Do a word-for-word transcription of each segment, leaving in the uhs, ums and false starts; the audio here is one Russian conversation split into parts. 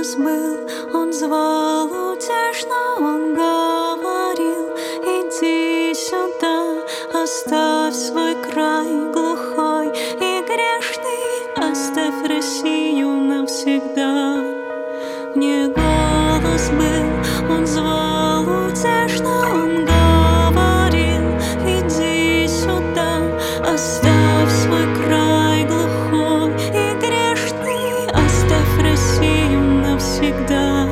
голос был, он звал утешно, он говорил: иди сюда, оставь свой край глухой и грешный, оставь Россию навсегда. Мне голос был, он звал утешно, он говорил: иди сюда, оставь свой край глухой и грешный, оставь Россию навсегда.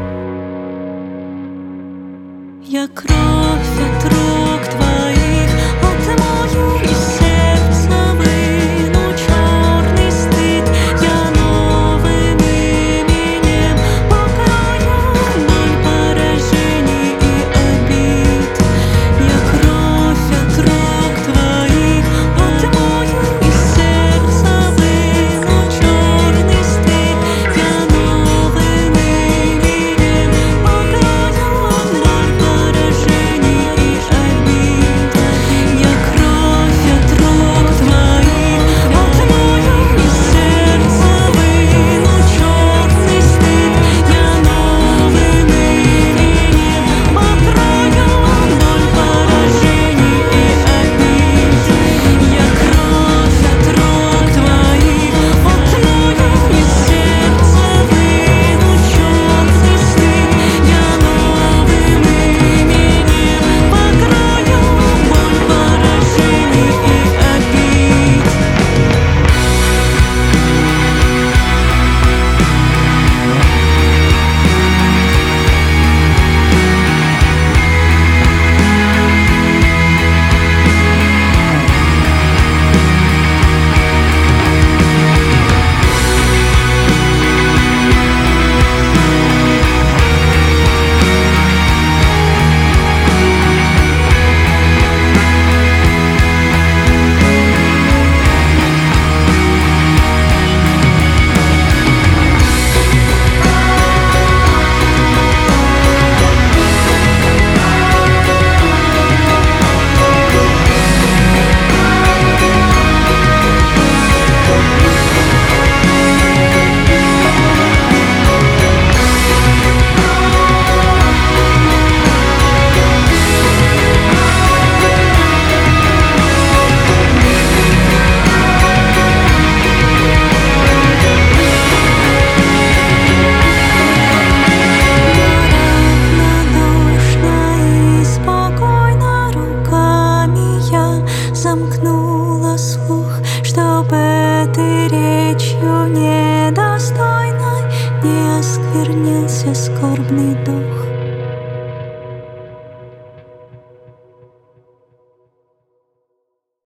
Я кровь от рук твоих отмою, и сердце выну черный стыд. Я новым именем покрою боль поражений и обид. Я кровь от рук твоих отмою, и сердце выну черный стыд. Я новым именем покрою боль поражений и обид. Я кровь от рук твоих отмою, и сердце выну черный стыд. Я новым именем покрою боль поражений и обид. Я кровь от рук твоих отмою, и сердце выну черный стыд. Я новым именем покрою боль поражений и обид. Равнодушно и спокойно руками я замкнула слух, чтоб этой речью недостойной не осквернился скорбный дух.